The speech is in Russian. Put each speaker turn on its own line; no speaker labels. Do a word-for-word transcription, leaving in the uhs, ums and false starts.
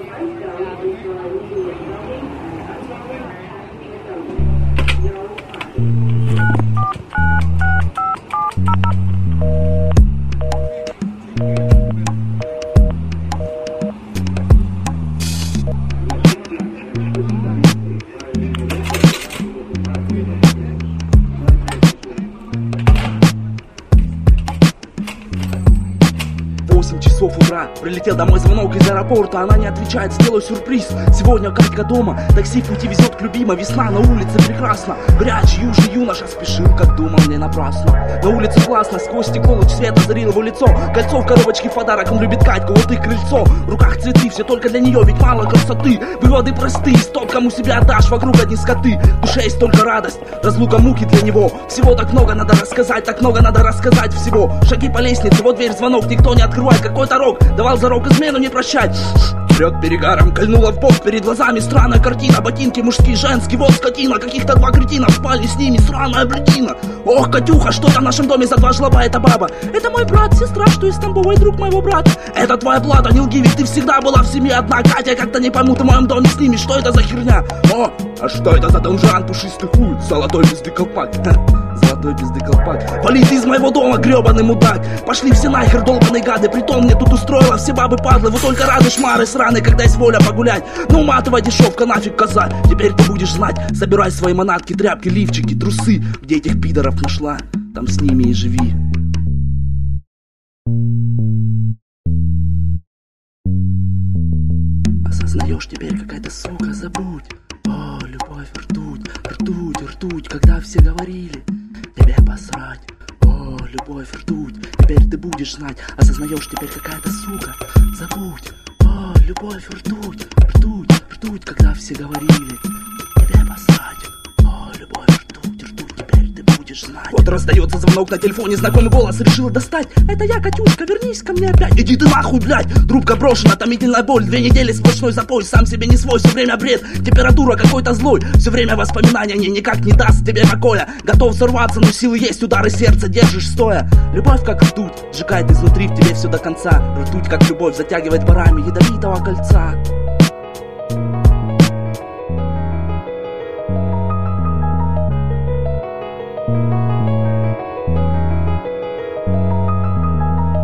восемь часов утра, прилетел домой звонок из аэропорта. Она не отвечает, сделаю сюрприз. Сегодня Катька дома, такси в пути везет к любимой. Весна на улице прекрасно, горячий южный юноша спешил, как думал, не напрасно. На улице классно, сквозь стекло луч света озарил его лицо. Кольцо в коробочке в подарок, он любит Катьку, вот и крыльцо. В руках цветы, все только для нее, ведь мало красоты. Выводы простые, стоп, кому себя отдашь, вокруг одни скоты. В душе есть только радость, разлука муки для него. Всего так много надо рассказать, так много надо рассказать всего. Шаги по лестнице, вот дверь, звонок, никто не открывает. Какой-то рок, давал зарок измену не прощать. Вперед перегаром кольнула в бок, перед глазами странная картина. Ботинки мужские, женские, вот скотина. Каких-то два кретина спали с ними, сраная блядина. Ох, Катюха, что-то в нашем доме за два жлоба эта баба. Это мой брат, сестра, что из Тамбова, и друг моего брата. Это твоя плата, не лги, ведь ты всегда была в семье одна. Катя, как-то не пойму, ты в моем доме с ними, что это за херня? О, а что это за донжан, пушистый хуй, золотой пизды колпак. Золотой пизды колпак. Валит из моего дома, гребаный мудак. Пошли все нахер, долбаные гады. Притом мне тут устроила, все бабы падлы. Вы только рады шмары сраные, когда есть воля погулять. Ну матовая дешевка, нафиг коза. Теперь ты будешь знать. Собирай свои манатки, тряпки, лифчики, трусы. Где этих пидоров нашла, там с ними и живи. Осознаешь теперь, какая-то сука, забудь. О, любовь, ртуть, ртуть, ртуть. Когда все говорили, тебе посрать. О, любовь, ртуть, теперь ты будешь знать. Осознаешь теперь, какая-то сука, забудь. О, любовь, ртуть, ртуть, ртуть. Когда все говорили, тебе посрать. О, любовь, ртуть, ртуть, теперь ты будешь знать. Вот раздается звонок на телефоне, знакомый голос решила достать. Это я, Катюшка, вернись ко мне опять. Иди ты нахуй, блядь, трубка брошена, томительная боль. Две недели сплошной запой, сам себе не свой, все время бред. Температура какой-то злой, все время воспоминания не никак не даст тебе покоя. Готов сорваться, но силы есть, удары сердца держишь стоя. Любовь как ртуть, сжигает изнутри в тебе все до конца. Ртуть как любовь затягивает парами ядовитого кольца.